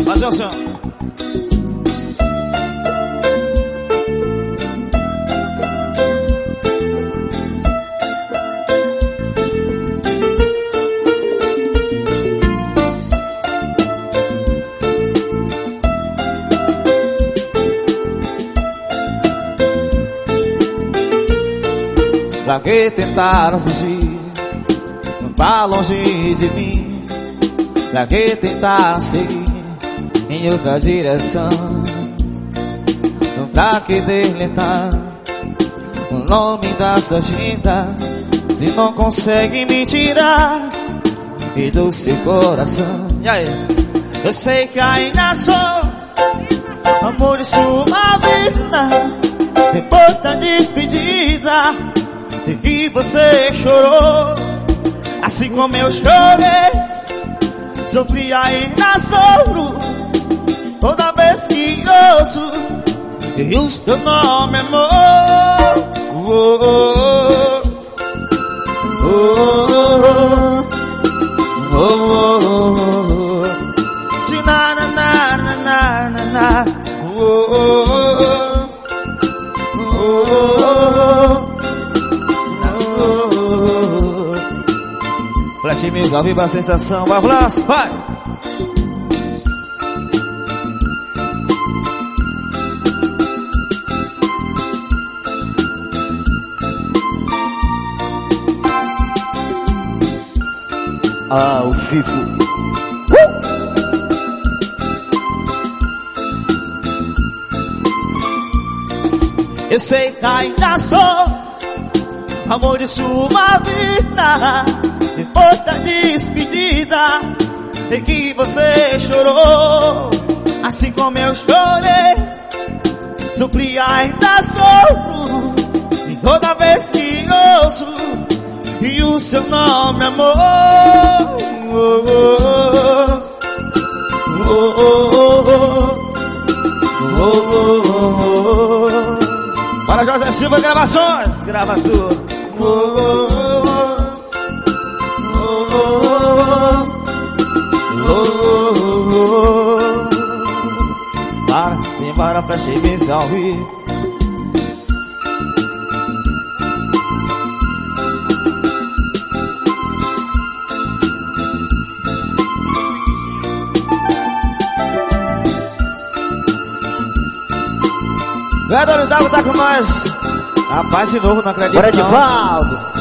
Fazer o som. Pra que tentaram fugir pra longe de mim? Pra que tentar seguir em outra direção? Pra que deletar o nome da sua agenda se não consegue me tirar e do seu coração? E aí? Eu sei que ainda sou amor de sua vida. Depois da despedida, sei que você chorou, assim como eu chorei. Sofri ainda sofro toda vez que ouço e o seu nome, amor. Oh, oh, oh, oh, oh, oh. Se na na na na na na na. Oh, oh, oh, oh, oh. Flash Music ao vivo, a sensação. Vai, Blas, vai! Ao vivo. Eu sei que ainda sou amor de sua vida. Depois da despedida em que você chorou, assim como eu chorei. Sofri ainda sofro e toda vez que ouço e o seu nome, amor. Oh, oh, oh, oh, oh, oh, oh. Para José Silva Gravações, grava tudo. Oh, oh, oh, oh, oh, oh. Para, simbora, Flash Music ao vivo. WW tá com nós. Rapaz, de novo, não acredito. Bora, não. Edivaldo.